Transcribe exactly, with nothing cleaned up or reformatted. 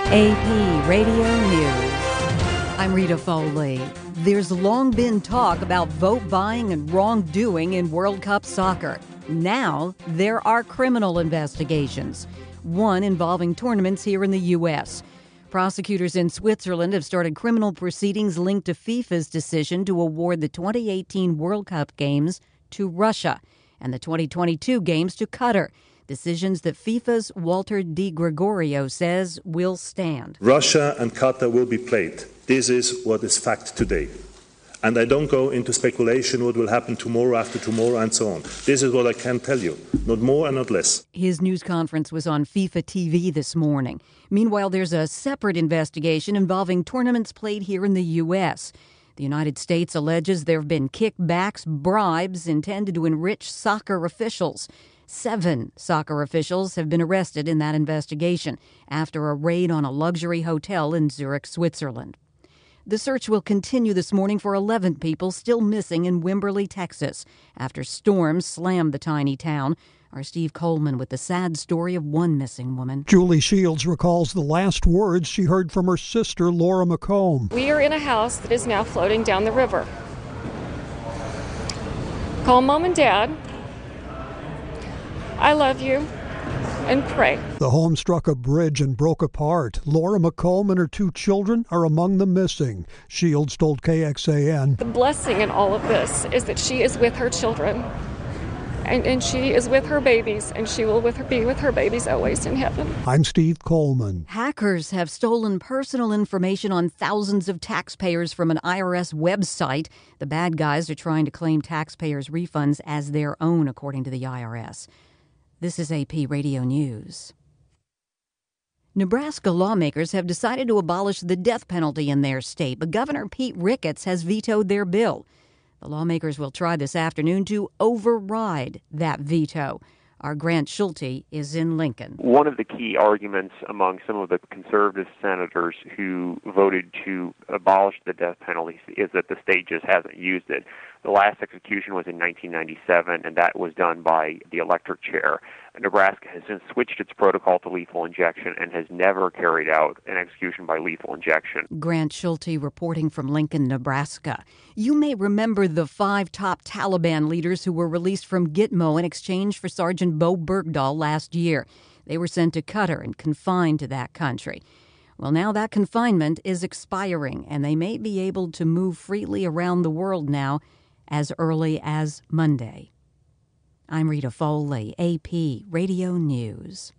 A P Radio News. I'm Rita Foley. There's long been talk about vote buying and wrongdoing in World Cup soccer. Now there are criminal investigations, one involving tournaments here in the U S. Prosecutors in Switzerland have started criminal proceedings linked to FIFA's decision to award the twenty eighteen World Cup games to Russia and the twenty twenty-two games to Qatar. Decisions that FIFA's Walter Di Gregorio says will stand. Russia and Qatar will be played. This is what is fact today. And I don't go into speculation what will happen tomorrow, after tomorrow, and so on. This is what I can tell you. Not more and not less. His news conference was on FIFA T V this morning. Meanwhile, there's a separate investigation involving tournaments played here in the U S. The United States alleges there have been kickbacks, bribes intended to enrich soccer officials. Seven soccer officials have been arrested in that investigation after a raid on a luxury hotel in Zurich, Switzerland. The search will continue this morning for eleven people still missing in Wimberley, Texas, after storms slammed the tiny town. Our Steve Coleman with the sad story of one missing woman. Julie Shields recalls the last words she heard from her sister, Laura McComb. We are in a house that is now floating down the river. Call Mom and Dad. I love you, and pray. The home struck a bridge and broke apart. Laura McComb and her two children are among the missing. Shields told K X A N. The blessing in all of this is that she is with her children, and, and she is with her babies, and she will with her, be with her babies always in heaven. I'm Steve Coleman. Hackers have stolen personal information on thousands of taxpayers from an I R S website. The bad guys are trying to claim taxpayers' refunds as their own, according to the I R S. This is A P Radio News. Nebraska lawmakers have decided to abolish the death penalty in their state, but Governor Pete Ricketts has vetoed their bill. The lawmakers will try this afternoon to override that veto. Our Grant Schulte is in Lincoln. One of the key arguments among some of the conservative senators who voted to abolish the death penalty is that the state just hasn't used it. The last execution was in nineteen ninety-seven, and that was done by the electric chair. Nebraska has since switched its protocol to lethal injection and has never carried out an execution by lethal injection. Grant Schulte reporting from Lincoln, Nebraska. You may remember the five top Taliban leaders who were released from Gitmo in exchange for Sergeant Bo Bergdahl last year. They were sent to Qatar and confined to that country. Well, now that confinement is expiring, and they may be able to move freely around the world now as early as Monday. I'm Rita Foley, A P Radio News.